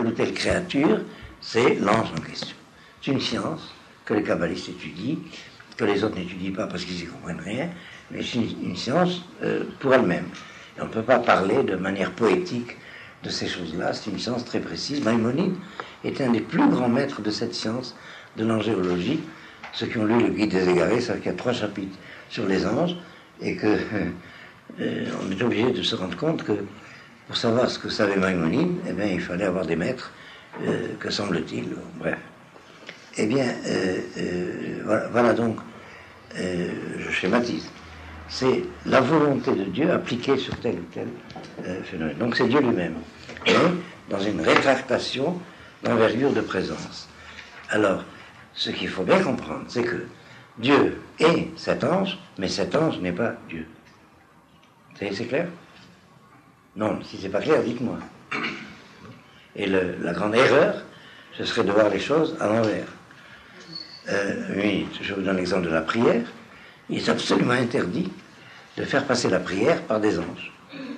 telle ou telle créature, c'est l'ange en question. C'est une science que les kabbalistes étudient, que les autres n'étudient pas parce qu'ils n'y comprennent rien, mais c'est une science pour elle-même. Et on ne peut pas parler de manière poétique de ces choses-là, c'est une science très précise. Maïmonide est un des plus grands maîtres de cette science de l'angélologie. Ceux qui ont lu le Guide des Égarés savent qu'il y a 3 chapitres sur les anges, et que on est obligé de se rendre compte que pour savoir ce que savait Maïmonide, eh bien, il fallait avoir des maîtres, que semble-t-il, bref. Eh bien, voilà donc, je schématise. C'est la volonté de Dieu appliquée sur tel ou tel phénomène. Donc c'est Dieu lui-même, mais dans une rétractation d'envergure de présence. Alors, ce qu'il faut bien comprendre, c'est que Dieu est cet ange, mais cet ange n'est pas Dieu. C'est clair? Non, si c'est pas clair, dites-moi. Et la grande erreur, ce serait de voir les choses à l'envers. Oui, je vous donne l'exemple de la prière. Il est absolument interdit de faire passer la prière par des anges.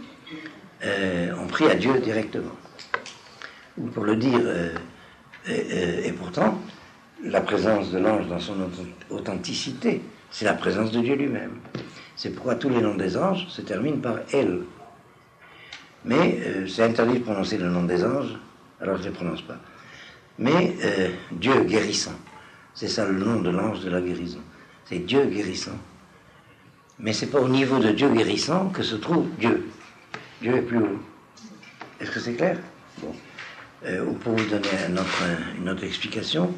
On prie à Dieu directement. Ou pour le dire, et pourtant, la présence de l'ange dans son authenticité, c'est la présence de Dieu lui-même. C'est pourquoi tous les noms des anges se terminent par « elle ». Mais c'est interdit de prononcer le nom des anges, alors je ne les prononce pas. Mais Dieu guérissant, c'est ça le nom de l'ange de la guérison. C'est Dieu guérissant. Mais c'est pas au niveau de Dieu guérissant que se trouve Dieu. Dieu est plus haut. Est-ce que c'est clair? Bon. Ou pour vous donner une autre explication,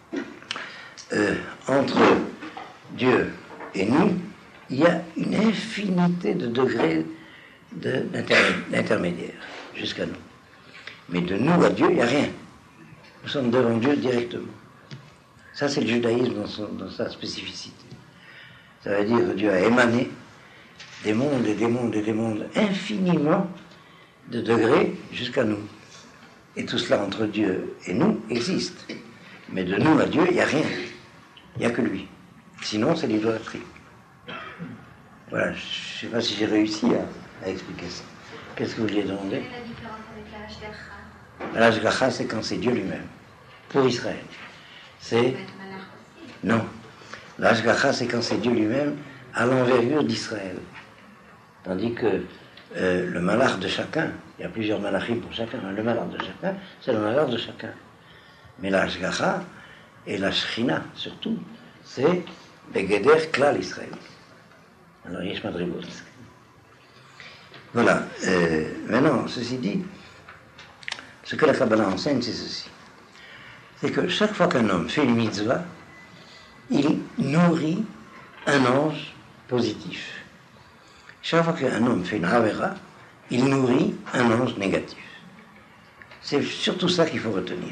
entre Dieu et nous, il y a une infinité de degrés d'intermédiaires jusqu'à nous. Mais de nous à Dieu, il n'y a rien. Nous sommes devant Dieu directement. Ça, c'est le judaïsme dans sa spécificité. Ça veut dire que Dieu a émané des mondes et des mondes et des mondes infiniment de degrés jusqu'à nous. Et tout cela entre Dieu et nous existe. Mais de nous à Dieu, il n'y a rien. Il n'y a que lui. Sinon, c'est l'idolâtrie. Voilà, je ne sais pas si j'ai réussi à expliquer ça. Qu'est-ce que vous vouliez demander? Quelle est la différence avec la Hashgacha? L'Hashgacha, c'est quand c'est Dieu lui-même. Pour Israël. C'est... Non. L'Hashgacha, c'est quand c'est Dieu lui-même à l'envergure d'Israël. Tandis que le malach de chacun, il y a plusieurs malachim pour chacun, le malach de chacun, c'est le malach de chacun. Mais l'Hashgacha et la Shechina, surtout, c'est Begeder Klal Israël. Alors, Yesh Madribot. Voilà. Maintenant, ceci dit, ce que la Kabbalah enseigne, c'est ceci. C'est que chaque fois qu'un homme fait une mitzvah, il nourrit un ange positif. Chaque fois qu'un homme fait une avera, il nourrit un ange négatif. C'est surtout ça qu'il faut retenir.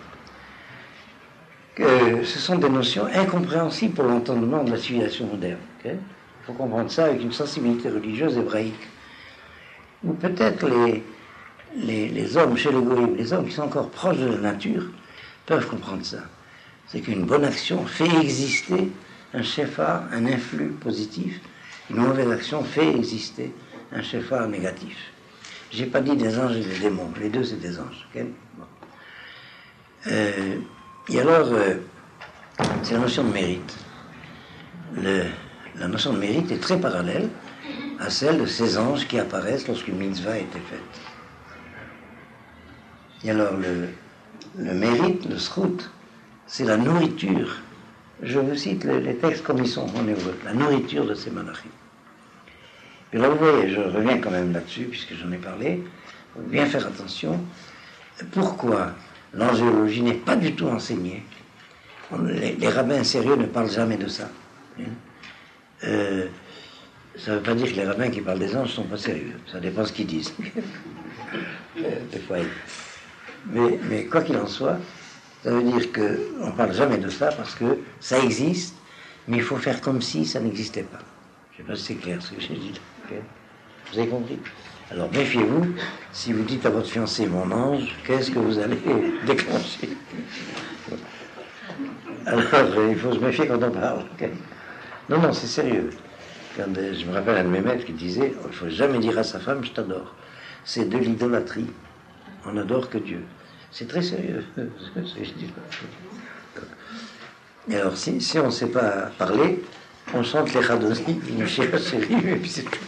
Que ce sont des notions incompréhensibles pour l'entendement de la civilisation moderne. Il faut comprendre ça avec une sensibilité religieuse hébraïque. Ou peut-être les hommes chez les goïms, les hommes qui sont encore proches de la nature, peuvent comprendre ça. C'est qu'une bonne action fait exister un shofar, un influx positif. Une mauvaise action fait exister un shofar négatif. Je n'ai pas dit des anges et des démons. Les deux, c'est des anges. Okay? Bon. Et alors, c'est la notion de mérite. La notion de mérite est très parallèle à celle de ces anges qui apparaissent lorsqu'une mitzvah a été faite. Et alors, le mérite, le srout, c'est la nourriture. Je vous cite les textes comme ils sont en hébreu. La nourriture de ces malachim. Et là, vous voyez, je reviens quand même là-dessus, puisque j'en ai parlé. Il faut bien faire attention. Pourquoi l'angéologie n'est pas du tout enseignée? Les rabbins sérieux ne parlent jamais de ça. Ça ne veut pas dire que les rabbins qui parlent des anges ne sont pas sérieux. Ça dépend ce qu'ils disent. Des fois. Mais quoi qu'il en soit, ça veut dire qu'on ne parle jamais de ça parce que ça existe, mais il faut faire comme si ça n'existait pas. Je ne sais pas si c'est clair ce que j'ai dit. Okay. Vous avez compris? Alors méfiez-vous, si vous dites à votre fiancé mon ange, qu'est-ce que vous allez déclencher? Alors il faut se méfier quand on parle. Okay. Non, c'est sérieux. Quand, je me rappelle un de mes maîtres qui disait il ne faut jamais dire à sa femme je t'adore. C'est de l'idolâtrie. On n'adore que Dieu. C'est très sérieux. Et alors, si on ne sait pas parler, on chante les Chadonim, Michel Chérim, et puis c'est tout.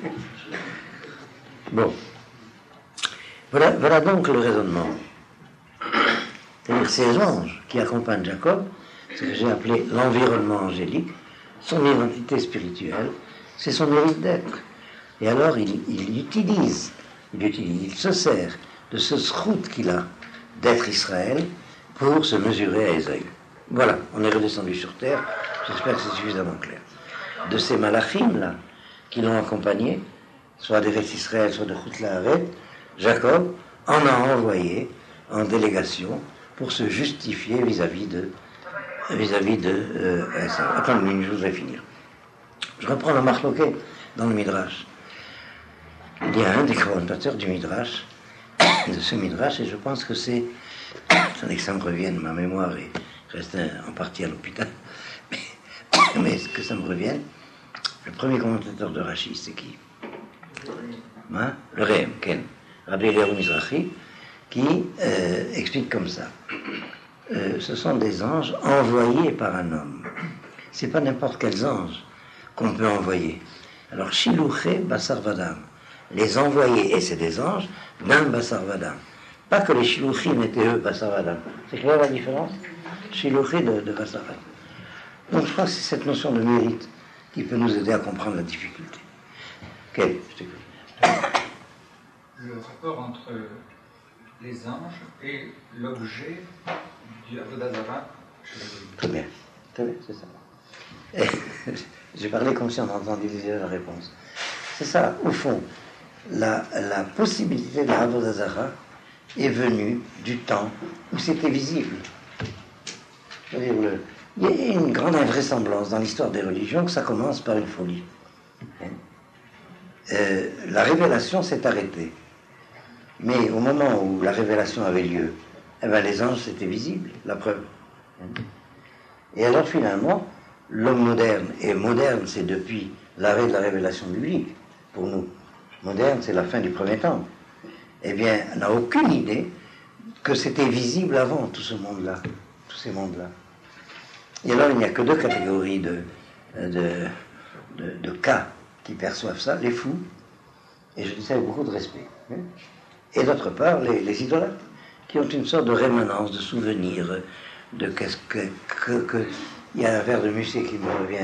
Bon. Voilà donc le raisonnement. C'est-à-dire ces anges qui accompagnent Jacob, ce que j'ai appelé l'environnement angélique, son identité spirituelle, c'est son mérite d'être. Et alors il se sert de ce srout qu'il a d'être Israël pour se mesurer à Ésaü. Voilà, on est redescendu sur terre, j'espère que c'est suffisamment clair. De ces malachim là, qui l'ont accompagné, soit d'Eretz Israël, soit de Chut La'aret, Jacob en a envoyé en délégation pour se justifier vis-à-vis de attendez, je voudrais finir. Je reprends la marloquette dans le Midrash. Il y a un des commentateurs du Midrash, de ce Midrash, et je pense que c'est, attendez que ça me revienne, ma mémoire est reste en partie à l'hôpital, mais que ça me revienne, le premier commentateur de Rashi, c'est qui? Hein? Le Rehem, Ken, Rabbi Eliyahu Mizrahi, qui explique comme ça. Ce sont des anges envoyés par un homme. C'est pas n'importe quels anges qu'on peut envoyer. Alors, Shilouché Basar Vadam, les envoyés, et c'est des anges, d'un Basar Vadam. Pas que les Shilouchim étaient eux Basar Vadam. C'est clair la différence? Shilouché de Basar Vadam. Donc, je crois que c'est cette notion de mérite qui peut nous aider à comprendre la difficulté. Quel? Je t'écoute. Le rapport entre les anges et l'objet du Avodah Zarah. Très bien, c'est ça. Et, j'ai parlé comme si on entendait déjà la réponse. C'est ça, au fond, la possibilité de l'Avodah Zarah est venue du temps où c'était visible. C'est-à-dire, il y a une grande invraisemblance dans l'histoire des religions que ça commence par une folie. La révélation s'est arrêtée. Mais au moment où la révélation avait lieu, eh bien, les anges, c'était visible, la preuve. Et alors, finalement, l'homme moderne, et moderne, c'est depuis l'arrêt de la révélation biblique, pour nous. Moderne, c'est la fin du premier temps. Eh bien, on n'a aucune idée que c'était visible avant, tout ce monde-là, tous ces mondes-là. Et alors, il n'y a que deux catégories de cas qui perçoivent ça, les fous, et je dis ça avec beaucoup de respect, et d'autre part, les idolâtres, qui ont une sorte de rémanence, de souvenir, de qu'est-ce que il y a un vers de Musset qui me revient,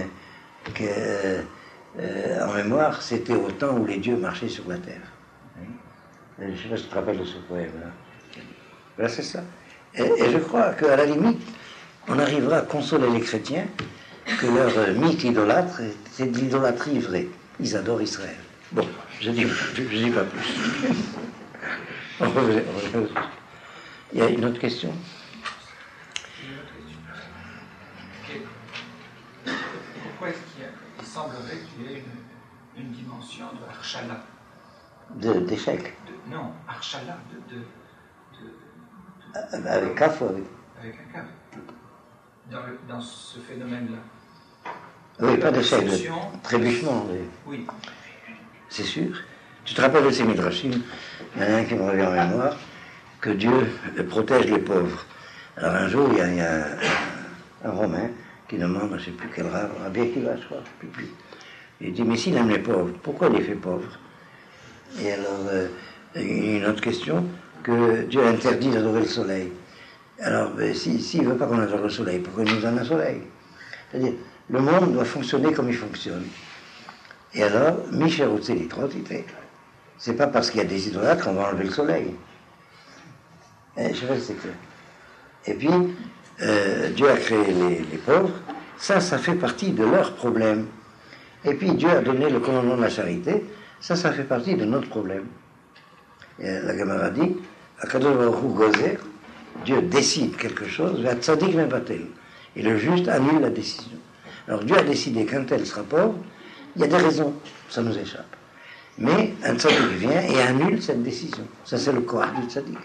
en mémoire, c'était au temps où les dieux marchaient sur la terre. Je ne sais pas si tu te rappelles de ce poème-là. Voilà, c'est ça. Et je crois qu'à la limite, on arrivera à consoler les chrétiens que leur mythe idolâtre, c'est de l'idolâtrie vraie. Ils adorent Israël. Bon, je dis pas plus. Il y a une autre question? Pourquoi est-ce qu'il semblerait qu'il y ait une dimension de Archala? D'échec? Non, Archala, avec Kaf ou avec? Avec un Kaf. Dans ce phénomène-là. Oui, pas d'échec, de trébuchement. Oui. C'est sûr. Tu te rappelles de ces midrashim? Il y en a un qui me revient en mémoire, que Dieu protège les pauvres. Alors un jour, il y a un Romain qui demande, je ne sais plus quel Rabbi Akiva, je crois, je ne sais plus. Il dit, mais s'il aime les pauvres, pourquoi il les fait pauvres? Et alors, une autre question, que Dieu interdit d'adorer le soleil. Alors, s'il ne veut pas qu'on adore le soleil, pourquoi il nous donne un soleil? C'est-à-dire, le monde doit fonctionner comme il fonctionne. Et alors, Michel Routzeli, c'est pas parce qu'il y a des idolâtres qu'on va enlever le soleil. Je sais pas si c'est clair. Et puis, Dieu a créé les pauvres, ça fait partie de leurs problèmes. Et puis, Dieu a donné le commandement de la charité, ça fait partie de notre problème. Et la Gemara dit, Akadosh Baruch Hu gozer, Dieu décide quelque chose, va tzadik mevatel, et le juste annule la décision. Alors Dieu a décidé qu'un tel sera pauvre, il y a des raisons, ça nous échappe. Mais un tzaddik vient et annule cette décision. Ça, c'est le corps du tzaddik.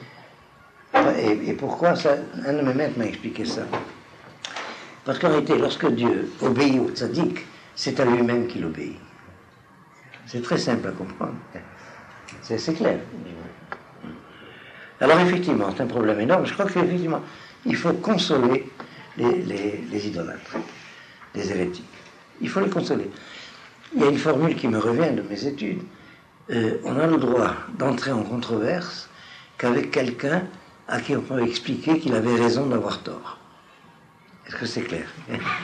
Et pourquoi ça? Un de mes maîtres m'a expliqué ça. Parce qu'en réalité, lorsque Dieu obéit au tzaddik, c'est à lui-même qu'il obéit. C'est très simple à comprendre. C'est clair. Alors effectivement, c'est un problème énorme. Je crois qu'effectivement, il faut consoler les idolâtres, les hérétiques. Il faut les consoler. Il y a une formule qui me revient de mes études. On a le droit d'entrer en controverse qu'avec quelqu'un à qui on peut expliquer qu'il avait raison d'avoir tort. Est-ce que c'est clair?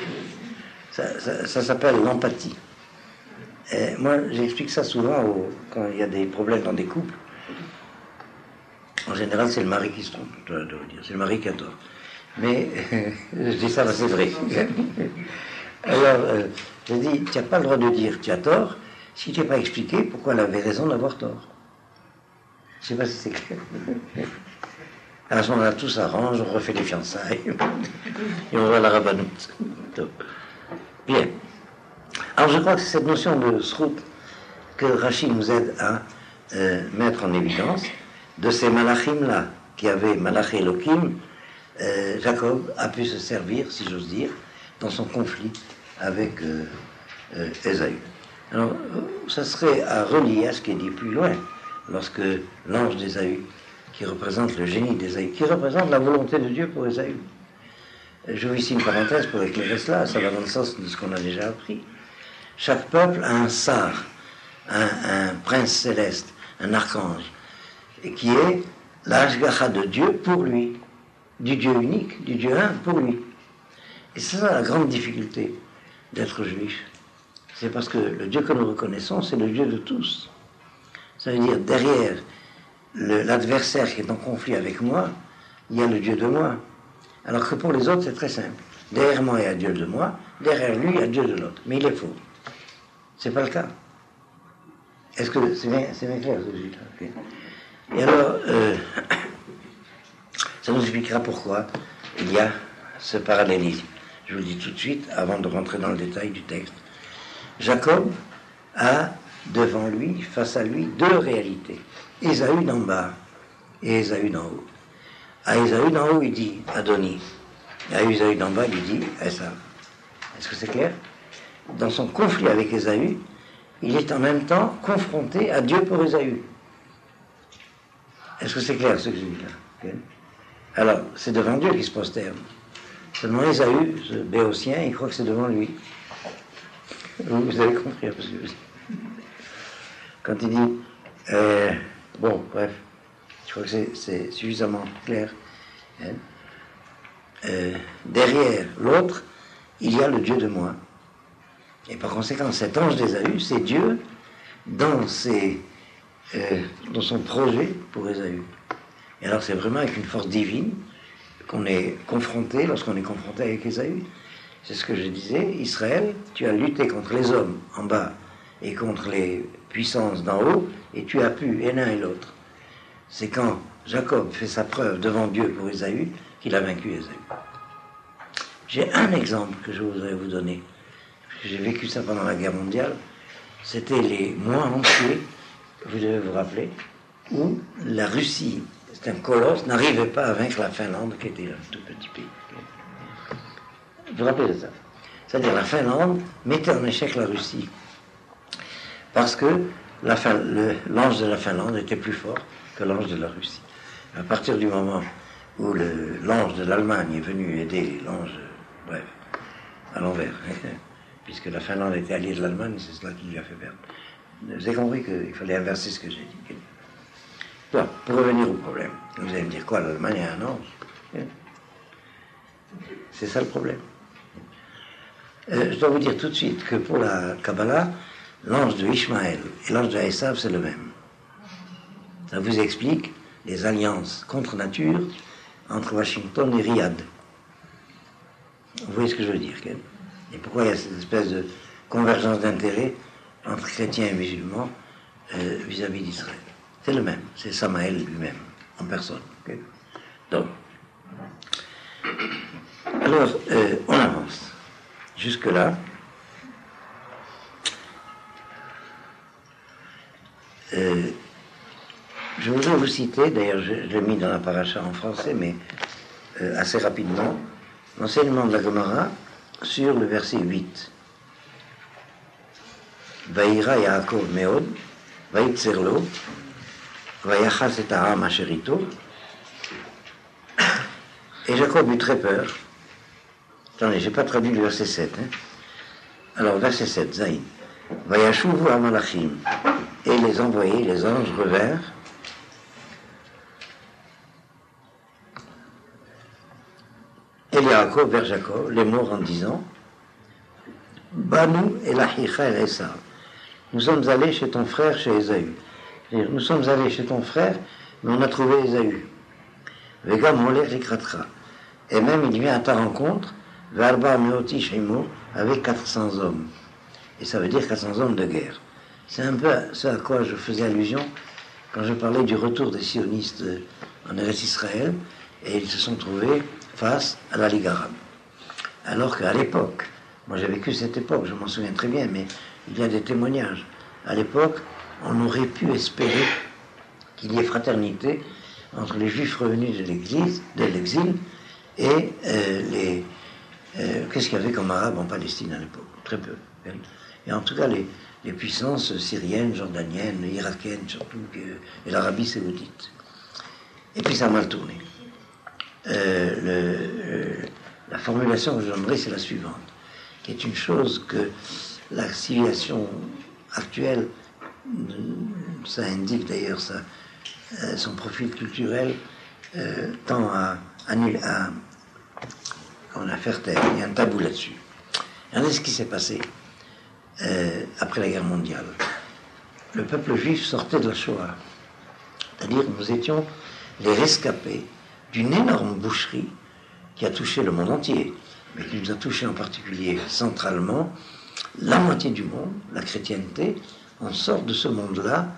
Ça s'appelle l'empathie. Moi, j'explique ça souvent quand il y a des problèmes dans des couples. En général, c'est le mari qui se trompe, je dois dire. C'est le mari qui a tort. Mais je dis ça, c'est vrai. Alors, je dis, tu n'as pas le droit de dire tu as tort si tu n'as pas expliqué pourquoi elle avait raison d'avoir tort. Je ne sais pas si c'est clair. À ce moment-là, tout s'arrange, on refait les fiançailles, et on va à la rabbanoute. Bien. Alors, je crois que c'est cette notion de srout que Rachid nous aide à mettre en évidence. De ces malachim-là, qui avaient malach Elohim, Jacob a pu se servir, si j'ose dire, dans son conflit avec Ésaü. Alors, ça serait à relier à ce qui est dit plus loin, lorsque l'ange d'Ésaü, qui représente le génie d'Ésaü, qui représente la volonté de Dieu pour Ésaü. J'ouvre ici une parenthèse pour éclairer cela, ça va dans le sens de ce qu'on a déjà appris. Chaque peuple a un sar, un prince céleste, un archange, et qui est l'ashgacha de Dieu pour lui, du Dieu unique, du Dieu un pour lui. Et c'est ça la grande difficulté d'être juif. C'est parce que le Dieu que nous reconnaissons, c'est le Dieu de tous. Ça veut dire, derrière l'adversaire qui est en conflit avec moi, il y a le Dieu de moi. Alors que pour les autres, c'est très simple. Derrière moi, il y a Dieu de moi, derrière lui, il y a Dieu de l'autre. Mais il est faux. C'est pas le cas. Est-ce que c'est bien clair ce que je dis là? Okay. Et alors, ça nous expliquera pourquoi il y a ce parallélisme. Je vous le dis tout de suite, avant de rentrer dans le détail du texte. Jacob a devant lui, face à lui, deux réalités. Ésaü d'en bas et Ésaü d'en haut. À Ésaü d'en haut, il dit Adoni. Et à Ésaü d'en bas, il dit Esav. Est-ce que c'est clair? Dans son conflit avec Ésaü, il est en même temps confronté à Dieu pour Ésaü. Est-ce que c'est clair ce que je dis là? Okay. Alors, c'est devant Dieu qu'il se prosterne. Seulement Ésaü, ce béotien, il croit que c'est devant lui. Vous avez compris un peu ce que je dis. Quand il dit, bon, bref, je crois que c'est suffisamment clair. Hein. Derrière l'autre, il y a le Dieu de moi. Et par conséquent, cet ange d'Ésaü, c'est Dieu dans son projet pour Ésaü. Et alors c'est vraiment avec une force divine qu'on est confronté, lorsqu'on est confronté avec Ésaü. C'est ce que je disais, Israël, tu as lutté contre les hommes en bas et contre les puissances d'en haut, et tu as pu, et l'un et l'autre. C'est quand Jacob fait sa preuve devant Dieu pour Ésaü qu'il a vaincu Ésaü. J'ai un exemple que je voudrais vous donner. J'ai vécu ça pendant la guerre mondiale. C'était les mois entiers, vous devez vous rappeler, où la Russie, c'est un colosse, n'arrivait pas à vaincre la Finlande, qui était un tout petit pays. Vous vous rappelez de ça? C'est-à-dire la Finlande mettait en échec la Russie. Parce que l'ange de la Finlande était plus fort que l'ange de la Russie. À partir du moment où l'ange de l'Allemagne est venu aider l'ange, bref, à l'envers, puisque la Finlande était alliée de l'Allemagne, c'est cela qui lui a fait perdre. Vous avez compris qu'il fallait inverser ce que j'ai dit. Bon, pour revenir au problème, vous allez me dire quoi, l'Allemagne a un ange? C'est ça le problème. Je dois vous dire tout de suite que pour la Kabbalah, l'ange de Ishmaël et l'ange de Esav, c'est le même. Ça vous explique les alliances contre nature entre Washington et Riyad. Vous voyez ce que je veux dire, et pourquoi il y a cette espèce de convergence d'intérêts entre chrétiens et musulmans vis-à-vis d'Israël. C'est le même, c'est Samaël lui-même, en personne. Okay. Donc, alors, on avance. Jusque-là, je voudrais vous citer, d'ailleurs je l'ai mis dans la paracha en français, mais assez rapidement, l'enseignement de la Gemara sur le verset 8. Vaïra Yaakov Meod, Vaïtserlo, Vayachas et Aham Asherito, Et Jacob eut très peur. Attendez, j'ai pas traduit le verset 7. Hein. Alors, verset 7, Zaïn. Vayashuvu Amalachim. Et les envoyés, les anges revinrent. Et Yaakov vers Jacob, les morts en disant Banu Elahicha El Esav. Nous sommes allés chez ton frère, chez Ésaü. Nous sommes allés chez ton frère, mais on a trouvé Ésaü. Vega Moler Rikratra. Et même il vient à ta rencontre, Verba Meoti Shemo, avec 400 hommes. Et ça veut dire 400 hommes de guerre. C'est un peu ce à quoi je faisais allusion quand je parlais du retour des sionistes en Eretz Israël, et ils se sont trouvés face à la Ligue arabe. Alors qu'à l'époque, moi j'ai vécu cette époque, je m'en souviens très bien, mais il y a des témoignages. À l'époque, on aurait pu espérer qu'il y ait fraternité entre les Juifs revenus de l'exil et qu'est-ce qu'il y avait comme Arabes en Palestine à l'époque? Très peu. Et en tout cas, les puissances syriennes, jordaniennes, irakiennes surtout, et l'Arabie saoudite. Et puis ça a mal tourné. La formulation que je donnerai, c'est la suivante, qui est une chose que la civilisation actuelle, ça indique d'ailleurs son profil culturel, tend à faire taire. Il y a un tabou là-dessus. Regardez ce qui s'est passé après la guerre mondiale. Le peuple juif sortait de la Shoah. C'est-à-dire que nous étions les rescapés d'une énorme boucherie qui a touché le monde entier, mais qui nous a touché en particulier centralement la moitié du monde, la chrétienté. On sort de ce monde-là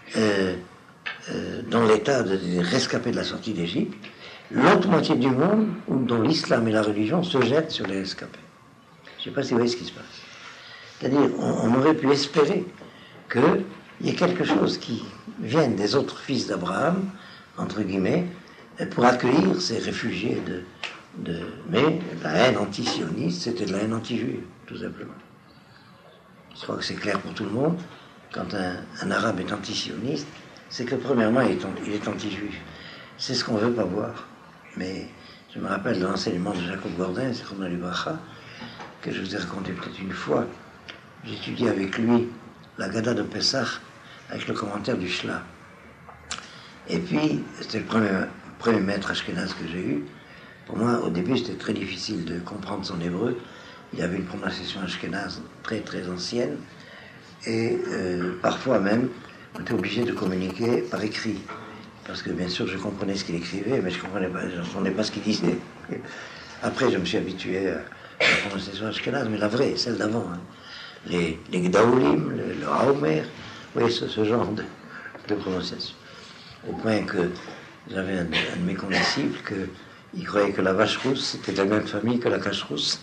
dans l'état de rescapés de la sortie d'Égypte. L'autre moitié du monde, dont l'islam et la religion se jettent sur les rescapés. Je ne sais pas si vous voyez ce qui se passe. C'est-à-dire, on aurait pu espérer qu'il y ait quelque chose qui vienne des autres fils d'Abraham, entre guillemets, pour accueillir ces réfugiés mais la haine anti-sioniste, c'était de la haine anti-juive, tout simplement. Je crois que c'est clair pour tout le monde. Quand un arabe est anti-sioniste, c'est que premièrement, il est anti-juif. C'est ce qu'on ne veut pas voir. Mais je me rappelle de l'enseignement de Jacob Gordin, c'est comme dans l'Ibracha, que je vous ai raconté peut-être une fois. J'étudiais avec lui la Gada de Pessah, avec le commentaire du Shla. Et puis, c'était le premier maître ashkénaze que j'ai eu. Pour moi, au début, c'était très difficile de comprendre son hébreu. Il y avait une prononciation ashkénaze très, très ancienne. Et parfois même, on était obligé de communiquer par écrit. Parce que, bien sûr, je comprenais ce qu'il écrivait, mais je ne comprenais pas ce qu'il disait. Après, je me suis habitué à la prononciation ashkénaze, mais la vraie, celle d'avant. Hein. Les Gdaoulim, le Haomer, oui, ce genre de prononciation. Au point que j'avais un de mes condisciples qui croyait que la vache rousse c'était de la même famille que la cache rousse.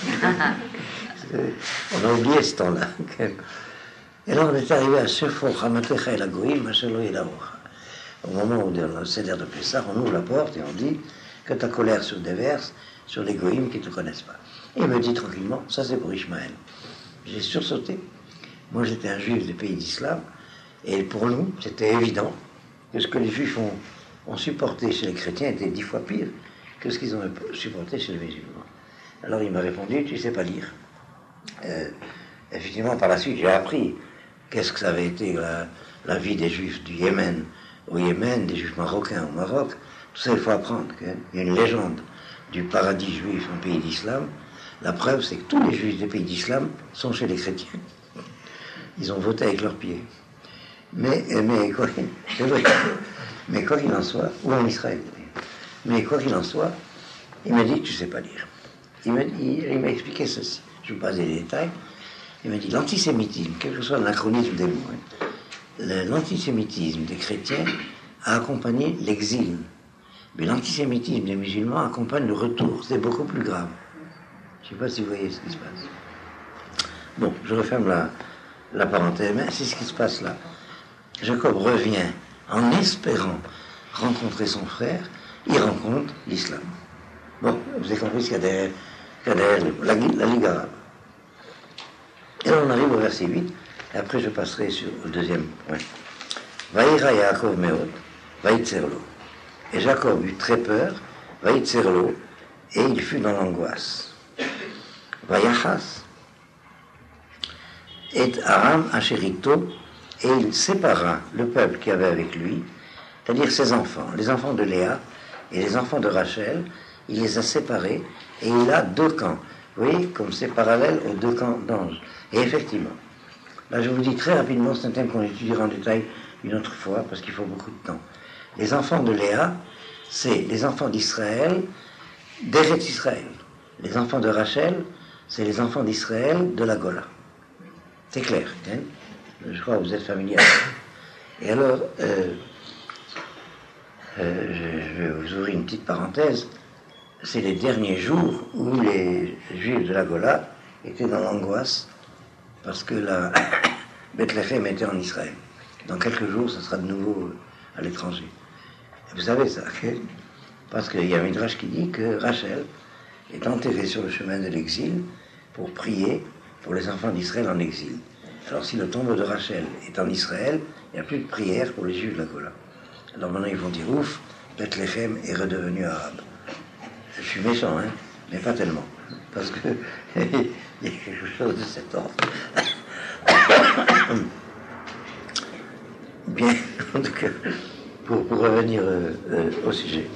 On a oublié ce temps-là. Et là, on est arrivé à Sefor, Hamatecha et la Goïm, Hachelo et la Ocha. Au moment où dans le Seder de Pessah, on ouvre la porte et on dit que ta colère se déverse sur les Goïm qui ne te connaissent pas. Et il me dit tranquillement, ça c'est pour Ishmaël. J'ai sursauté. Moi, j'étais un juif des pays d'islam, et pour nous, c'était évident que ce que les juifs ont supporté chez les chrétiens était 10 fois pire que ce qu'ils ont supporté chez les musulmans. Alors il m'a répondu, tu ne sais pas lire. Effectivement, par la suite, j'ai appris qu'est-ce que ça avait été la vie des juifs du Yémen au Yémen, des juifs marocains au Maroc. Tout ça, il faut apprendre. Il y a une légende du paradis juif en pays d'islam. La preuve, c'est que tous les juifs des pays d'islam sont chez les chrétiens. Ils ont voté avec leurs pieds. Mais quoi qu'il en soit, ou en Israël, mais quoi qu'il en soit, il m'a dit, tu ne sais pas lire. Il m'a expliqué ceci. Je ne vous passe les détails. Il m'a dit, l'antisémitisme, quel que soit l'anachronisme des mots, l'antisémitisme des chrétiens a accompagné l'exil. Mais l'antisémitisme des musulmans accompagne le retour. C'est beaucoup plus grave. Je ne sais pas si vous voyez ce qui se passe. Bon, je referme la parenthèse, mais c'est ce qui se passe là. Jacob revient en espérant rencontrer son frère, il rencontre l'islam. Bon, vous avez compris ce qu'il y a derrière la Ligue arabe. Et là, on arrive au verset 8, et après je passerai sur le deuxième point. Vaïra Yaakov Meod, Vaïtzerlo. Et Jacob eut très peur, Vaïtzerlo, et il fut dans l'angoisse. Vayachas, et Aram Asherito, et il sépara le peuple qui avait avec lui, c'est-à-dire ses enfants, les enfants de Léa et les enfants de Rachel, il les a séparés, et il a deux camps. Vous voyez, comme c'est parallèle aux deux camps d'anges. Et effectivement, là je vous dis très rapidement, c'est un thème qu'on étudiera en détail une autre fois, parce qu'il faut beaucoup de temps. Les enfants de Léa, c'est les enfants d'Israël, d'Eretz Israël. Les enfants de Rachel, c'est les enfants d'Israël de la Gola. C'est clair, hein? Je crois que vous êtes familiers. Et alors, je vais vous ouvrir une petite parenthèse. C'est les derniers jours où les Juifs de la Gola étaient dans l'angoisse parce que la Bethléem était en Israël. Dans quelques jours, ça sera de nouveau à l'étranger. Vous savez ça, parce qu'il y a un midrash qui dit que Rachel est enterrée sur le chemin de l'exil pour prier pour les enfants d'Israël en exil. Alors si le tombeau de Rachel est en Israël, il n'y a plus de prière pour les Juifs de la Gola. Alors maintenant ils vont dire ouf, Bethléem est redevenu arabe. Je suis méchant, hein, mais pas tellement, parce que il y a quelque chose de cet ordre. Bien, en tout cas, pour revenir au sujet.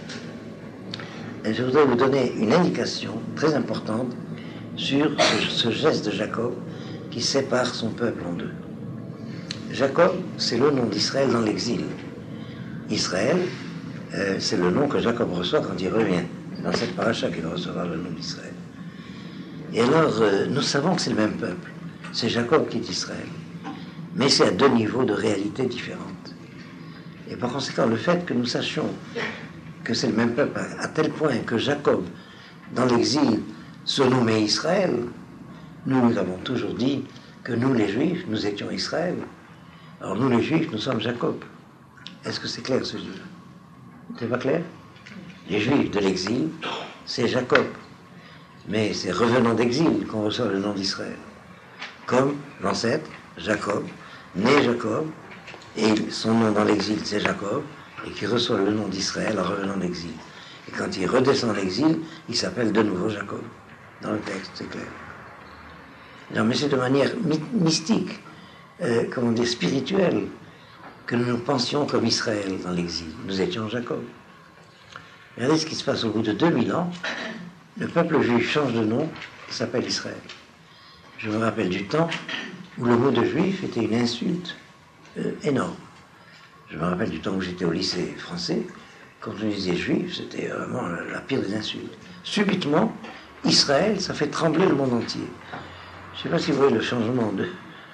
Et je voudrais vous donner une indication très importante sur ce geste de Jacob qui sépare son peuple en deux. Jacob, c'est le nom d'Israël dans l'exil. Israël, c'est le nom que Jacob reçoit quand il revient. C'est dans cette paracha qu'il recevra le nom d'Israël. Et alors, nous savons que c'est le même peuple. C'est Jacob qui est Israël. Mais c'est à deux niveaux de réalité différentes. Et par conséquent, le fait que nous sachions que c'est le même peuple, à tel point que Jacob, dans l'exil, se nommait Israël, nous avons toujours dit que nous, les Juifs, nous étions Israël. Alors nous, les Juifs, nous sommes Jacob. Est-ce que c'est clair, ce jeu? C'est pas clair? Les Juifs de l'exil, c'est Jacob. Mais c'est revenant d'exil qu'on reçoit le nom d'Israël. Comme l'ancêtre, Jacob, né Jacob, et son nom dans l'exil, c'est Jacob, et qui reçoit le nom d'Israël en revenant d'exil. Et quand il redescend d'exil, il s'appelle de nouveau Jacob. Dans le texte, c'est clair. Non, mais c'est de manière mystique, comment dire, spirituelle, que nous nous pensions comme Israël dans l'exil. Nous étions Jacob. Regardez ce qui se passe au bout de 2000 ans. Le peuple juif change de nom et s'appelle Israël. Je me rappelle du temps où le mot de juif était une insulte énorme. Je me rappelle du temps où j'étais au lycée français. Quand on disait juif, c'était vraiment la pire des insultes. Subitement, Israël, ça fait trembler le monde entier. Je ne sais pas si vous voyez le changement de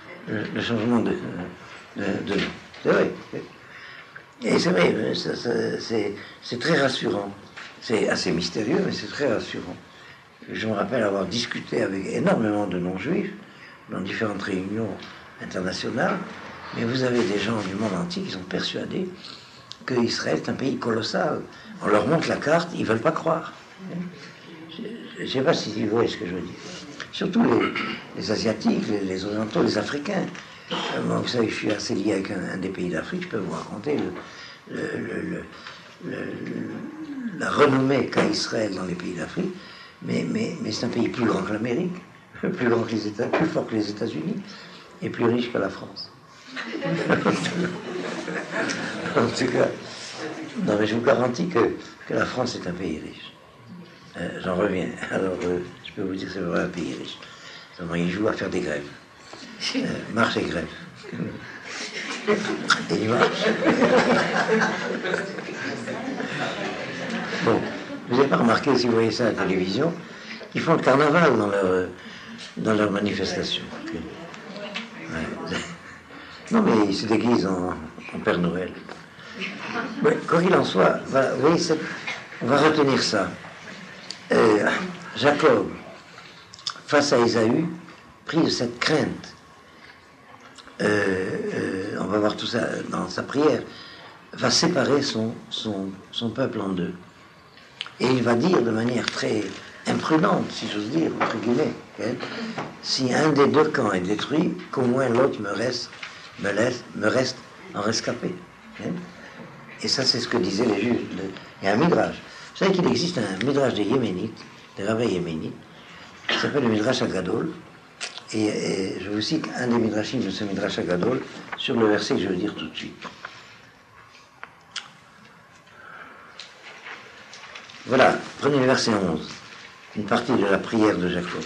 nom. C'est vrai. Et c'est vrai, c'est très rassurant. C'est assez mystérieux, mais c'est très rassurant. Je me rappelle avoir discuté avec énormément de non-juifs dans différentes réunions internationales, mais vous avez des gens du monde entier qui sont persuadés qu'Israël est un pays colossal. On leur montre la carte, ils ne veulent pas croire. Je ne sais pas si vous voyez ce que je veux dire. Surtout les Asiatiques, les Orientaux, les Africains. Moi, vous savez, je suis assez lié avec un des pays d'Afrique, je peux vous raconter la renommée qu'a Israël dans les pays d'Afrique, mais c'est un pays plus grand que l'Amérique, plus grand que les États, plus fort que les États-Unis, et plus riche que la France. En tout cas, non, mais je vous garantis que la France est un pays riche. J'en reviens. Alors, je peux vous dire que c'est vraiment un pays riche. Seulement, il joue à faire des grèves. Marche et grève. Et il marche. Bon, vous n'avez pas remarqué, si vous voyez ça à la télévision, ils font le carnaval dans leur manifestation. Ouais. Non, mais ils se déguisent en Père Noël. Ouais, quoi qu'il en soit, voilà, vous voyez, on va retenir ça. Jacob, face à Ésaü, pris de cette crainte, on va voir tout ça dans sa prière, va séparer son peuple en deux. Et il va dire de manière très imprudente, si j'ose dire, entre guillemets, hein, si un des deux camps est détruit, qu'au moins l'autre me reste en rescapé. Hein. Et ça, c'est ce que disaient les Juifs. Il y a un midrash. Vous savez qu'il existe un midrash des Yéménites, des rabbins yéménites, qui s'appelle le Midrash Agadol. Et je vous cite un des midrashim de ce Midrash Agadol sur le verset que je veux dire tout de suite. Voilà, prenez le verset 11, une partie de la prière de Jacob.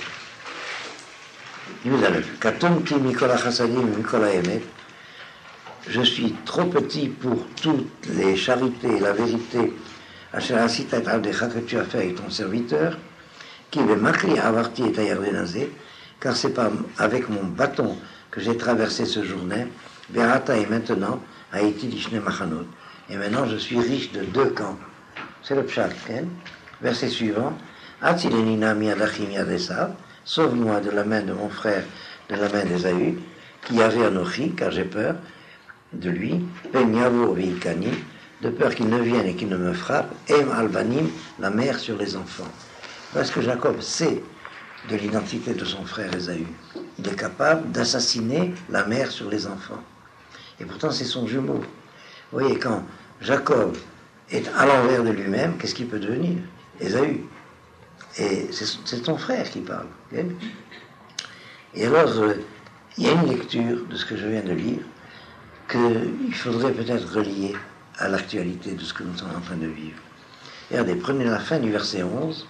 Je suis trop petit pour toutes les charités et la vérité que tu as fait avec ton serviteur, qui veut m'accueillir avarti et taillardenazé, car c'est pas avec mon bâton que j'ai traversé ce journée, Berata et maintenant, Haïti Lishne Machanot. Et maintenant je suis riche de 2 camps. C'est le pshat, hein? Verset suivant, Atzilenina miadachim yadesav, sauve-moi de la main de mon frère, de la main d'Ésaü, qui avait Anochi, car j'ai peur de lui, Penyavo veikani, de peur qu'il ne vienne et qu'il ne me frappe, Em albanim, la mère sur les enfants. Parce que Jacob sait de l'identité de son frère Ésaü. Il est capable d'assassiner la mère sur les enfants. Et pourtant, c'est son jumeau. Vous voyez, quand Jacob est à l'envers de lui-même, qu'est-ce qu'il peut devenir? Ésaü. Et c'est ton frère qui parle. Okay? Et alors, il y a une lecture de ce que je viens de lire qu'il faudrait peut-être relier à l'actualité de ce que nous sommes en train de vivre. Regardez, prenez la fin du verset 11.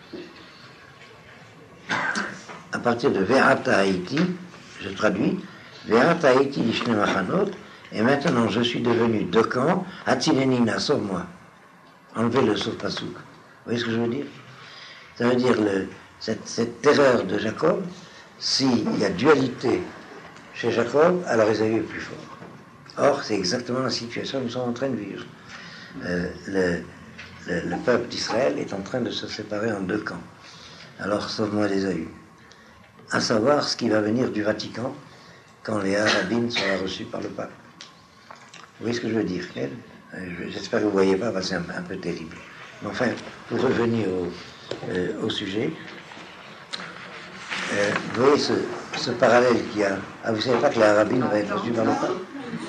À partir de Ve'ata Haïti, je traduis, Ve'ata Haïti Lishne Machanot, et maintenant je suis devenu 2 camps, Atzilenina, sauve-moi. Enlevez le sauf pasouk. Vous voyez ce que je veux dire? Ça veut dire cette terreur de Jacob, s'il y a dualité chez Jacob, alors Ésaü est plus fort. Or, c'est exactement la situation que nous sommes en train de vivre. Le peuple d'Israël est en train de se séparer en 2 camps. Alors, sauve-moi d'Ésaü. À savoir ce qui va venir du Vatican quand les Arabines seront reçus par le pape. Vous voyez ce que je veux dire? J'espère que vous ne voyez pas, parce que c'est un peu terrible. Mais enfin, pour revenir au sujet, vous voyez ce parallèle qu'il y a. Ah, vous ne savez pas que les Arabines va être reçus par le pape?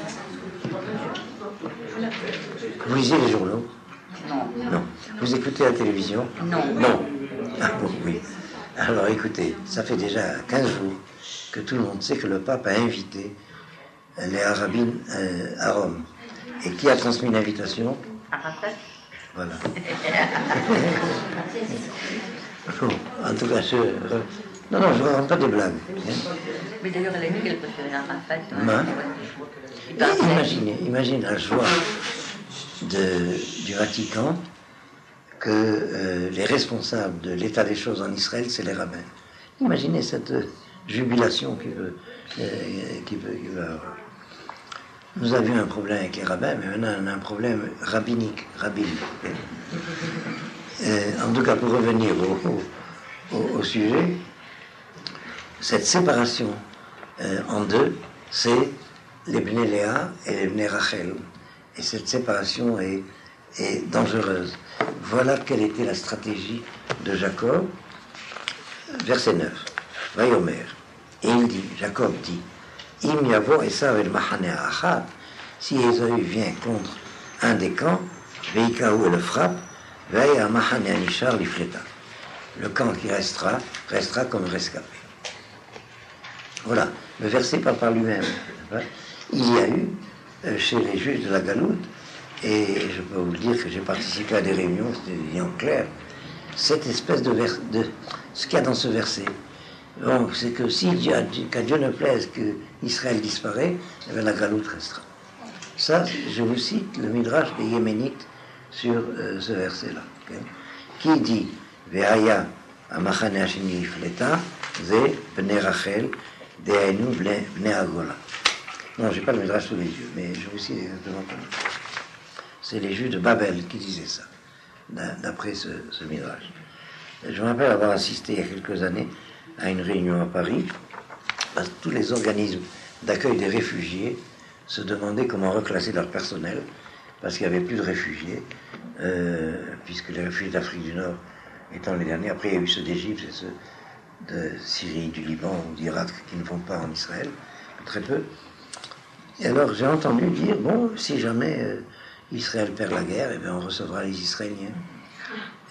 Vous lisez les journaux? Non. Vous écoutez la télévision? Non. Ah bon, oui. Alors écoutez, ça fait déjà 15 jours que tout le monde sait que le pape a invité les Arabines à Rome. Et qui a transmis l'invitation? Arafat. Voilà. En tout cas, non, je ne raconte pas des blagues. Mais d'ailleurs, elle a dit qu'elle préférait Arafat. Imaginez la joie du Vatican que les responsables de l'état des choses en Israël, c'est les rabbins. Imaginez cette jubilation qu'il veut avoir. Nous avions un problème avec les rabbins, mais maintenant on a un problème rabbinique. En tout cas, pour revenir au sujet, cette séparation en 2, c'est les Bnei Léa et les Bnei Rachel. Et cette séparation est dangereuse. Voilà quelle était la stratégie de Jacob. Verset 9. Vayomer. Et il dit, Jacob dit, Im yavo Esav el machane achad, si Ésaü vient contre un des camps, Veikaou et le frappe, Veya machane anishar lifleta. Le camp qui restera comme rescapé. Voilà, le verset parle par lui-même. Il y a eu, chez les juges de la Galoute, et je peux vous le dire que j'ai participé à des réunions, c'était des liens clairs, cette espèce de ce qu'il y a dans ce verset. Donc, c'est que si qu'à Dieu ne plaise que Israël disparaît, eh bien la Galoute restera. Ça, je vous cite le Midrash des Yéménites sur ce verset-là. Okay? Qui dit Ve'aya amachane hasheni ifleta ze bnei Rachel de'ainu bnei Agola. Non, je n'ai pas le Midrash sous les yeux, mais je vous cite exactement comme ça. C'est les Juifs de Babel qui disaient ça, d'après ce Midrash. Je me rappelle avoir assisté il y a quelques années à une réunion à Paris, parce que tous les organismes d'accueil des réfugiés se demandaient comment reclasser leur personnel, parce qu'il n'y avait plus de réfugiés, puisque les réfugiés d'Afrique du Nord étant les derniers, après il y a eu ceux d'Égypte et ceux de Syrie, du Liban ou d'Irak qui ne vont pas en Israël, très peu. Et alors j'ai entendu dire, bon, si jamais Israël perd la guerre, eh bien on recevra les Israéliens.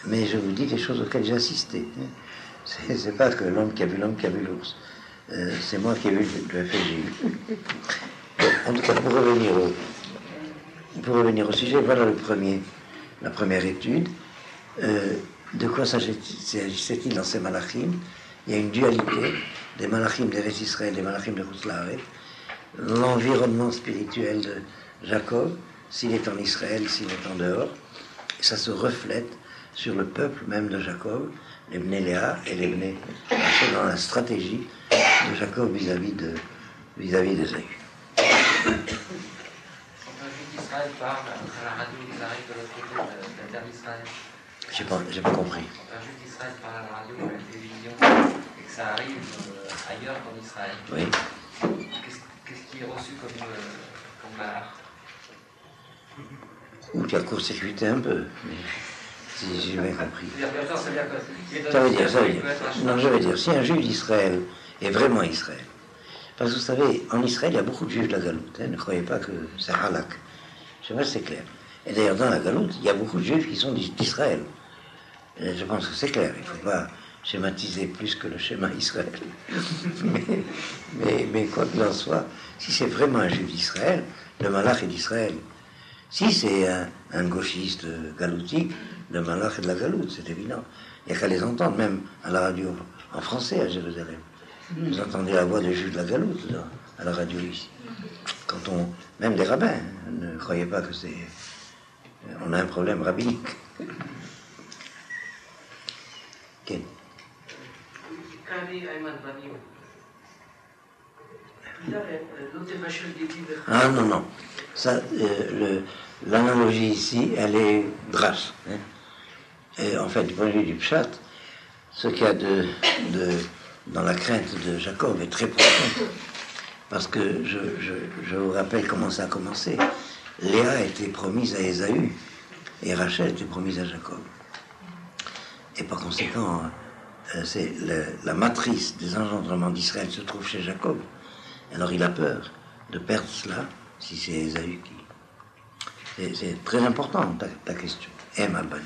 Mais je vous dis des choses auxquelles j'ai assisté. C'est pas que l'homme qui a vu l'ours. C'est moi qui ai vu le fait que j'ai eu. En tout cas, pour revenir au sujet, voilà la première étude. De quoi s'agissait-il dans ces malachim? Il y a une dualité des malachim d'Eretz Israël et des malachim de Chutz La'aretz. L'environnement spirituel de Jacob, s'il est en Israël, s'il est en dehors, et ça se reflète sur le peuple même de Jacob, les Bnei Léa et les Bnei Rachel, dans la stratégie de Jacob vis-à-vis d'Ésaü. Israël parle à la radio qui arrive de l'autre côté de la terre d'Israël. J'ai pas compris. Quand un juif d'Israël parle à la radio ou à la télévision et que ça arrive ailleurs qu'en Israël, Oui. qu'est-ce qui est reçu comme malheur? Ou tu as court-circuité un peu, mais si j'ai bien compris. Ça veut dire, Non, je veux dire, si un juif d'Israël est vraiment Israël, parce que vous savez, en Israël, il y a beaucoup de juifs de la Galoute, ne croyez pas que c'est halak. Je sais pas si c'est clair. Et d'ailleurs, dans la Galoute, il y a beaucoup de juifs qui sont d'Israël. Et je pense que c'est clair, il ne faut pas schématiser plus que le schéma Israël. mais quoi qu'il en soit, si c'est vraiment un juif d'Israël, le malach est d'Israël. Si c'est un gauchiste galoutique, le malach est de la Galoute, c'est évident. Il n'y a qu'à les entendre, même à la radio, en français à Jérusalem. Vous entendez la voix des juifs de la Galoute à la radio ici. Même les rabbins, ne croyez pas que c'est... On a un problème rabbinique. Ken. Ah non. Ça, l'analogie ici, elle est drache. Hein. Et en fait, du point de vue du pshat, ce qu'il y a dans la crainte de Jacob est très profond. Parce que je vous rappelle comment ça a commencé. Léa a été promise à Ésaü et Rachel était promise à Jacob. Et par conséquent, c'est la matrice des engendrements d'Israël se trouve chez Jacob. Alors il a peur de perdre cela si c'est Ésaü qui... C'est très important ta question. Albani.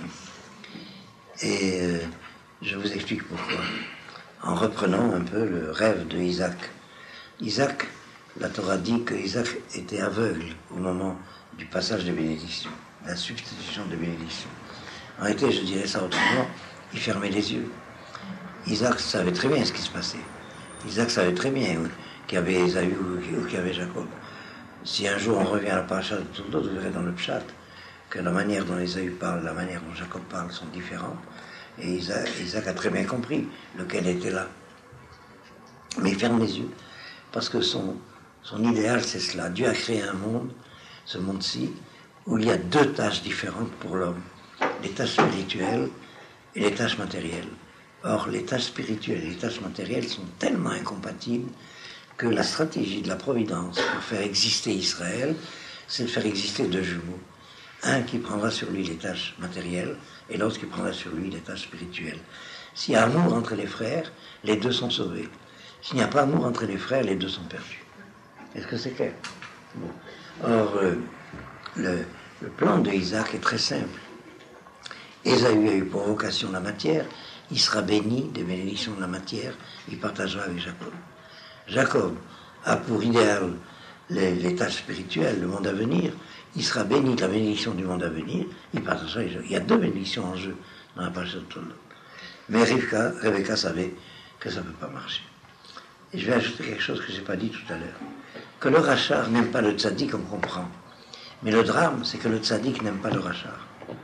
Et je vous explique pourquoi. En reprenant un peu le rêve de Isaac. Isaac, la Torah dit que Isaac était aveugle au moment du passage des bénédictions, la substitution des bénédictions. En réalité, je dirais ça autrement, il fermait les yeux. Isaac savait très bien ce qui se passait. Isaac savait très bien qu'il y avait Ésaü ou qu'il y avait Jacob. Si un jour on revient à la paracha de Toldot, vous verrez dans le pshat que la manière dont Ésaü parle, la manière dont Jacob parle sont différentes. Et Isaac a très bien compris lequel était là. Mais il ferme les yeux. Parce que son idéal, c'est cela. Dieu a créé un monde, ce monde-ci, où il y a deux tâches différentes pour l'homme. Les tâches spirituelles et les tâches matérielles. Or, les tâches spirituelles et les tâches matérielles sont tellement incompatibles que la stratégie de la Providence pour faire exister Israël, c'est de faire exister deux jumeaux. Un qui prendra sur lui les tâches matérielles et l'autre qui prendra sur lui les tâches spirituelles. S'il y a amour entre les frères, les deux sont sauvés. S'il n'y a pas amour entre les frères, les deux sont perdus. Est-ce que c'est clair? Bon. Or, le plan de Isaac est très simple. Ésaü a eu pour vocation la matière, il sera béni des bénédictions de la matière, il partagera avec Jacob. Jacob a pour idéal les tâches spirituelles, le monde à venir, il sera béni de la bénédiction du monde à venir, il partagera avec Jacob. Il y a deux bénédictions en jeu dans la paracha de Toldot. Mais Rebecca savait que ça ne peut pas marcher. Et je vais ajouter quelque chose que je n'ai pas dit tout à l'heure. Que le rachar n'aime pas le tzaddik, on comprend. Mais le drame, c'est que le tzaddik n'aime pas le rachar.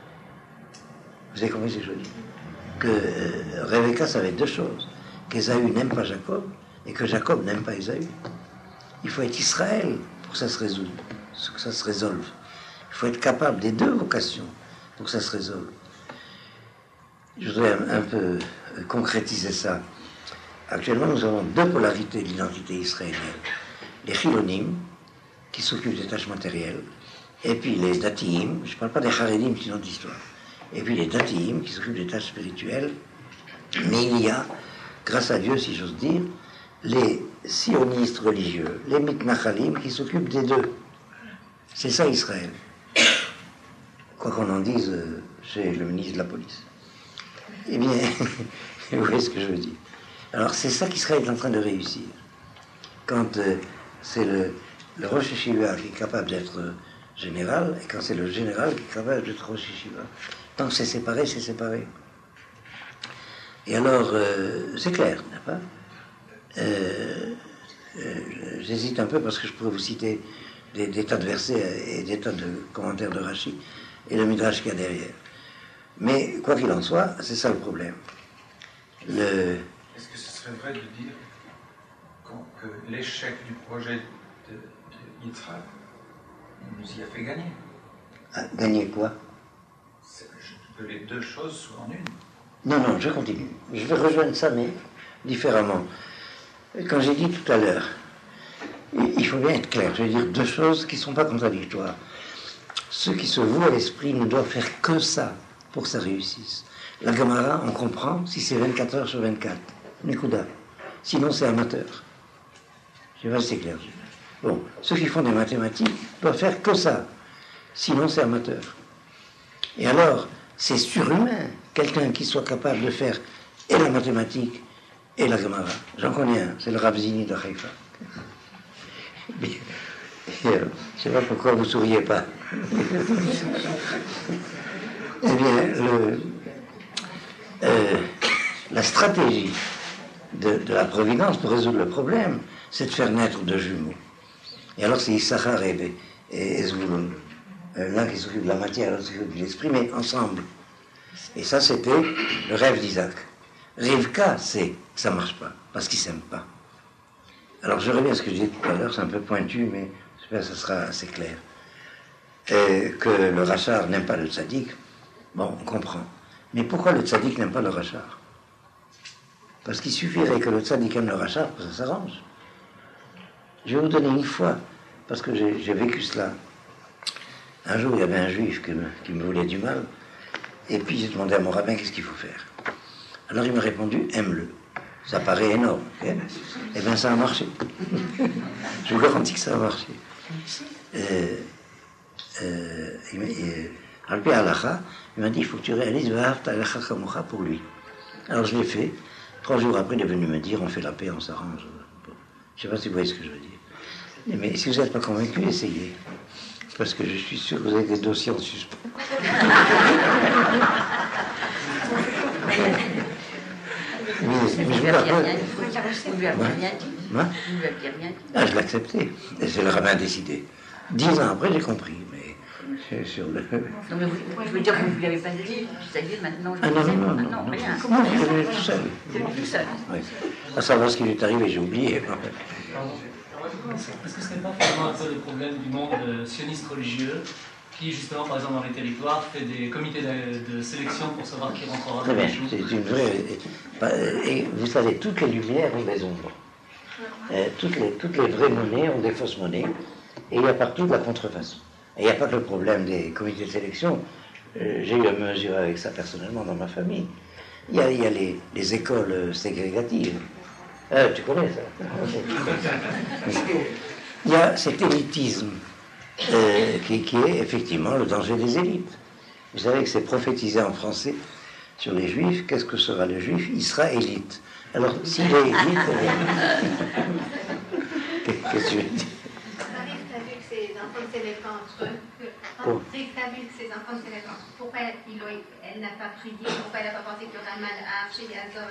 Vous avez compris ce que je dis? Que Rebecca savait deux choses. Qu'Ésaü n'aime pas Jacob et que Jacob n'aime pas Ésaü. Il faut être Israël pour que ça se résolve. Il faut être capable des deux vocations pour que ça se résolve. Je voudrais un peu concrétiser ça. Actuellement, nous avons deux polarités de l'identité israélienne. Les chilonim, qui s'occupent des tâches matérielles, et puis les datiim, je ne parle pas des charedim qui ont d'histoire, et puis les datiim, qui s'occupent des tâches spirituelles, mais il y a, grâce à Dieu, si j'ose dire, les sionistes religieux, les mitnachalim, qui s'occupent des deux. C'est ça Israël. Quoi qu'on en dise chez le ministre de la police. Eh bien, vous voyez ce que je veux dire. Alors, c'est ça qu'Israël est en train de réussir. Quand c'est le Rosh Yeshiva qui est capable d'être général, et quand c'est le général qui est capable d'être Rosh Yeshiva. Tant que c'est séparé, c'est séparé. Et alors, c'est clair, n'est-ce pas? J'hésite un peu parce que je pourrais vous citer des tas de versets et des tas de commentaires de Rashi et le Midrash qu'il y a derrière. Mais quoi qu'il en soit, c'est ça le problème. Est-ce que ce serait vrai de dire que l'échec du projet de Yitzhak nous y a fait gagner? Gagner quoi? Que les deux choses soient en une. Non, je continue. Je vais rejoindre ça, mais différemment. Quand j'ai dit tout à l'heure, il faut bien être clair, je vais dire deux choses qui ne sont pas contradictoires. Ceux qui se vouent à l'esprit ne doivent faire que ça pour que ça réussisse. La Gemara, on comprend si c'est 24 heures sur 24. Nekuda. Sinon, c'est amateur. Je ne sais pas si c'est clair. Bon, ceux qui font des mathématiques doivent faire que ça. Sinon, c'est amateur. Et alors, c'est surhumain, quelqu'un qui soit capable de faire et la mathématique et la Gemara. J'en connais un, c'est le Rav Zini de Haïfa. Je ne sais pas pourquoi vous ne souriez pas. Eh bien, la stratégie de la Providence pour résoudre le problème, c'est de faire naître deux jumeaux. Et alors c'est Issachar et Zvulun. L'un qui s'occupe de la matière, l'autre qui s'occupe de l'esprit, mais ensemble. Et ça, c'était le rêve d'Isaac. Rivka, c'est ça ne marche pas, parce qu'ils ne s'aiment pas. Alors je reviens à ce que je disais tout à l'heure, c'est un peu pointu, mais j'espère que ça sera assez clair. Que le rachar n'aime pas le tzaddik, bon, on comprend. Mais pourquoi le tzaddik n'aime pas le rachar? Parce qu'il suffirait que le tzaddik aime le rachar pour que ça s'arrange. Je vais vous donner une fois, parce que j'ai vécu cela. Un jour, il y avait un juif qui me voulait du mal, et puis j'ai demandé à mon rabbin qu'est-ce qu'il faut faire. Alors il m'a répondu, aime-le. Ça paraît énorme. Eh bien, ça a marché. Je vous garantis que ça a marché. Alpi Alacha, il m'a dit, il faut que tu réalises Vahavta Alacha Kamocha pour lui. Alors je l'ai fait. 3 jours après, il est venu me dire, on fait la paix, on s'arrange. Je ne sais pas si vous voyez ce que je veux dire. Mais si vous n'êtes pas convaincu, essayez. Parce que je suis sûr que vous avez des dossiers en suspens. Mais je ne lui avais rien dit. Vous lui avez rien dit. Hein? Vous lui aviez rien dit. Ah, je l'ai accepté. Et c'est le rabbin décidé. 10 ans après, j'ai compris. Mais c'est sur le... Non, mais je veux dire que vous ne lui avez pas dit. C'est-à-dire maintenant, je Ah non, rien. Comment je suis tout seul? C'est tout seul. Oui. À savoir ce qui lui est arrivé, j'ai oublié. Est-ce que ce n'est pas finalement un peu le problème du monde sioniste religieux qui, justement, par exemple, dans les territoires, fait des comités de sélection pour savoir qui rentrera Très dans bien, les choux? c'est une vraie... Et vous savez, toutes les lumières ont des ombres. Toutes les vraies monnaies ont des fausses monnaies. Et il y a partout de la contrefaçon. Et il n'y a pas que le problème des comités de sélection. J'ai eu à me mesurer avec ça personnellement dans ma famille. Il y a les écoles ségrégatives. Tu connais ça? Il y a cet élitisme qui est effectivement le danger des élites. Vous savez que c'est prophétisé en français sur les juifs. Qu'est-ce que sera le juif? Il sera élite. Alors, s'il est élite... Qu'est-ce que tu veux dire? Rick, tu as vu que ses enfants se sélectent entre eux. Rick, tu as vu que ses enfants se sélectent entre eux. Pourquoi elle n'a pas prié? Pourquoi elle n'a pas pensé que le Ramal a chez Yazor?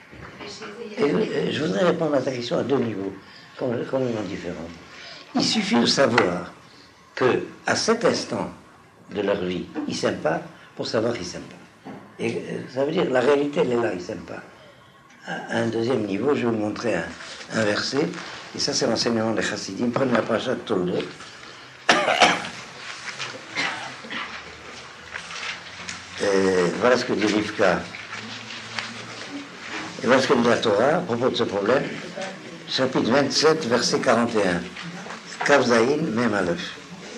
Je voudrais répondre à ta question à 2 niveaux, complètement différents. Il suffit de savoir qu'à cet instant de leur vie, ils ne s'aiment pas pour savoir qu'ils ne s'aiment pas. Et ça veut dire la réalité, elle est là, ils ne s'aiment pas. À un deuxième niveau, je vais vous montrer un verset, et ça c'est l'enseignement des Chassidim. Prenez la paracha de Toldot. Voilà ce que dit Rivka. Et voilà ce que dit la Torah à propos de ce problème. Chapitre 27, verset 41. Kav Zayin, Mem Aleph.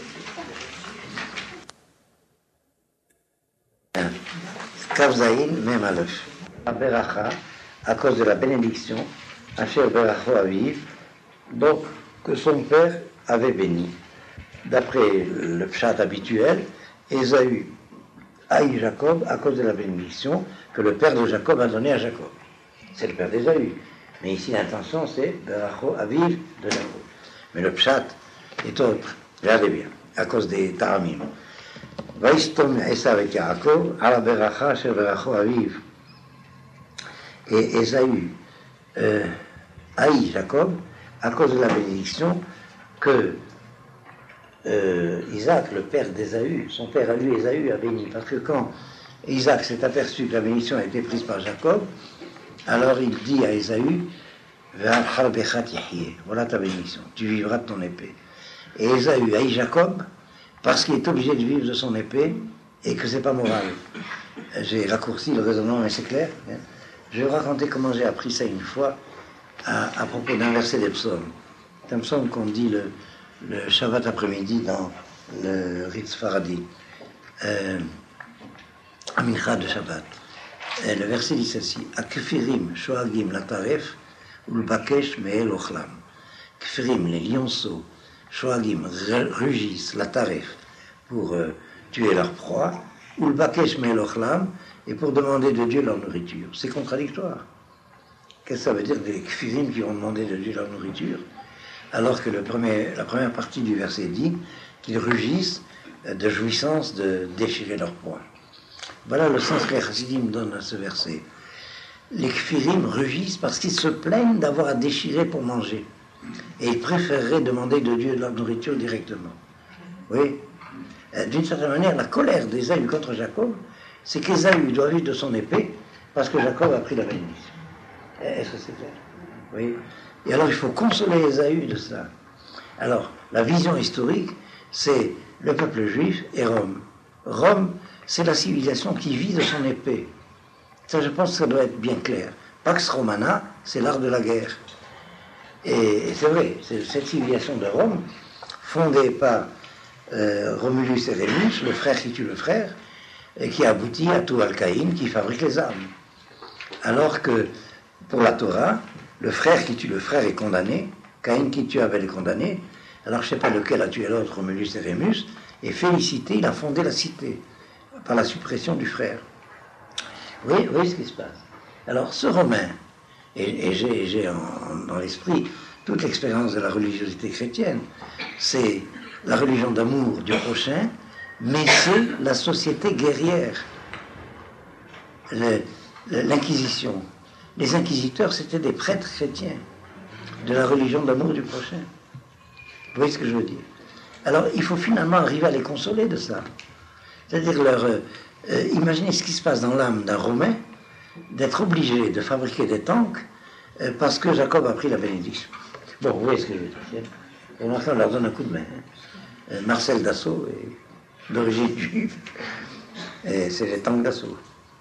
Kav Zayin, Mem Aleph. Beracha, à cause de la bénédiction, Asher Beracho Aviv, donc que son père avait béni. D'après le pshat habituel, Ésaü haït Jacob à cause de la bénédiction que le père de Jacob a donnée à Jacob. C'est le père d'Ésaü. Mais ici, l'intention, c'est Beracho Aviv de Jacob. Mais le pshat est autre. Regardez bien, à cause des taramim. Vaïstom Esav et Yaakov, ala Beracha shel Beracho Aviv. Et Ésaü haït Jacob à cause de la bénédiction que Isaac, le père d'Ésaü, son père à lui, Ésaü, a béni. Parce que quand Isaac s'est aperçu que la bénédiction a été prise par Jacob, alors il dit à Ésaü, voilà ta bénédiction, tu vivras de ton épée. Et Ésaü haït Jacob parce qu'il est obligé de vivre de son épée et que c'est pas moral. J'ai raccourci le raisonnement, mais c'est clair. Hein. Je vais vous raconter comment j'ai appris ça une fois à propos d'un verset des psaumes. C'est un psaume qu'on dit le Shabbat après-midi dans le Ritz Faradi, Amincha de Shabbat. Et le verset dit ceci: Akfirim shoagim la taref ulbakesh me'el ochlam. Kfirim, les lionceaux, shoagim, rugissent la taref pour tuer leur proie, ulbakesh me'el ochlam, et pour demander de Dieu leur nourriture. C'est contradictoire. Qu'est-ce que ça veut dire des kfirim qui vont demander de Dieu leur nourriture, alors que la première partie du verset dit qu'ils rugissent de jouissance de déchirer leur proie. Voilà le sens que les chassidim donnent à ce verset. Les kfirim rugissent parce qu'ils se plaignent d'avoir à déchirer pour manger. Et ils préféreraient demander de Dieu de leur nourriture directement. Oui. D'une certaine manière, la colère d'Ésaü contre Jacob, c'est qu'Ésaü doit vivre de son épée parce que Jacob a pris la bénédiction. Est-ce que c'est clair? Oui. Et alors il faut consoler Ésaü de ça. Alors, la vision historique, c'est le peuple juif et Rome. Rome, c'est la civilisation qui vit de son épée. Ça, je pense que ça doit être bien clair. Pax Romana, c'est l'art de la guerre. Et c'est vrai, c'est cette civilisation de Rome, fondée par Romulus et Rémus, le frère qui tue le frère, et qui aboutit à Tubal-Caïn, qui fabrique les armes. Alors que, pour la Torah, le frère qui tue le frère est condamné, Caïn qui tue Abel est condamné, alors je ne sais pas lequel a tué l'autre, Romulus et Rémus, et félicité, il a fondé la cité, par la suppression du frère. Vous voyez ce qui se passe. Alors, ce Romain, et j'ai dans l'esprit toute l'expérience de la religiosité chrétienne, c'est la religion d'amour du prochain, mais c'est la société guerrière. L'Inquisition. Les inquisiteurs, c'était des prêtres chrétiens de la religion d'amour du prochain. Vous voyez ce que je veux dire? Alors, il faut finalement arriver à les consoler de ça. C'est-à-dire imaginez ce qui se passe dans l'âme d'un Romain, d'être obligé de fabriquer des tanks parce que Jacob a pris la bénédiction. Bon, vous voyez ce que je veux dire. Et enfin, on leur donne un coup de main. Marcel Dassault est d'origine juive, et c'est les tanks d'assaut.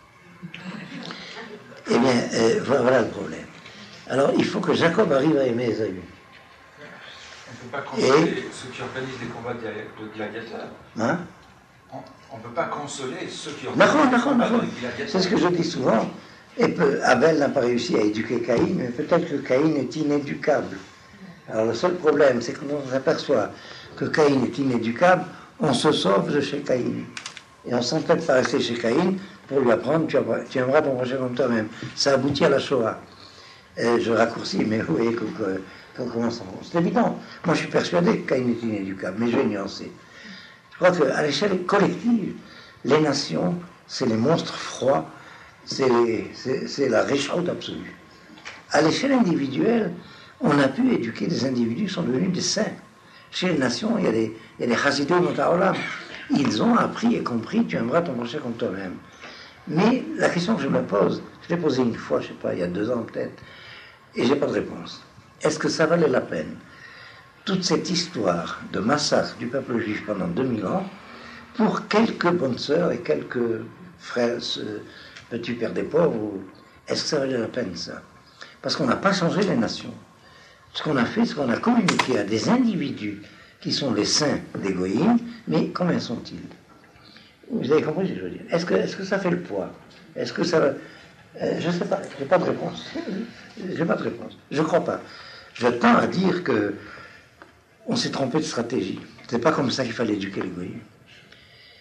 Eh bien, voilà le problème. Alors, il faut que Jacob arrive à aimer Ésaü. On ne peut pas consoler ceux qui organisent des combats de gladiateurs. Hein? On ne peut pas consoler ceux qui organisent des combats de gladiateurs. C'est ce que je dis souvent. Et Abel n'a pas réussi à éduquer Caïn, mais peut-être que Caïn est inéducable. Alors, le seul problème, c'est que quand on s'aperçoit que Caïn est inéducable, on se sauve de chez Caïn. Et on s'entête pas rester chez Caïn pour lui apprendre, tu aimeras ton prochain comme toi-même. Ça aboutit à la Shoah. Je raccourcis, mais vous voyez comment ça va. C'est évident. Moi, je suis persuadé que Caïn est inéducable, mais je vais nuancer. Je crois qu'à l'échelle collective, les nations, c'est les monstres froids, c'est la réchaute absolue. À l'échelle individuelle, on a pu éduquer des individus qui sont devenus des saints. Chez les nations, il y a des chassidim mota'olam. Ils ont appris et compris, tu aimeras ton prochain comme toi-même. Mais la question que je me pose, je l'ai posée une fois, je ne sais pas, il y a 2 ans peut-être, et je n'ai pas de réponse. Est-ce que ça valait la peine, toute cette histoire de massacre du peuple juif pendant 2000 ans, pour quelques bonnes sœurs et quelques frères, petits pères des pauvres, est-ce que ça valait la peine, ça? Parce qu'on n'a pas changé les nations. Ce qu'on a fait, c'est qu'on a communiqué à des individus qui sont les saints des goïms, mais combien sont-ils? Vous avez compris ce que je veux dire? Est-ce que ça fait le poids? Est-ce que ça... je ne sais pas, je n'ai pas de réponse. Je ne crois pas. Je tends à dire que on s'est trompé de stratégie. C'est pas comme ça qu'il fallait éduquer les goïms.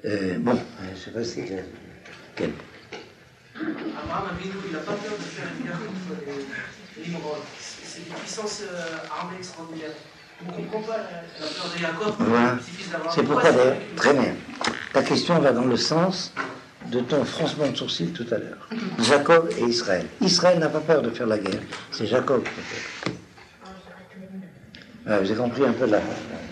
Bon, je ne sais pas si... Quel Abraham Avinu, il n'a pas peur de faire une guerre contre les Nimrod. C'est une puissance armée extraordinaire. On ne comprend pas la peur de Jacob, voilà. petit-fils d'Abraham. C'est pourquoi, d'ailleurs, très bien. Ta question va dans le sens de ton froncement de sourcil tout à l'heure. Jacob et Israël. Israël n'a pas peur de faire la guerre. C'est Jacob qui a peur. Vous avez compris un peu la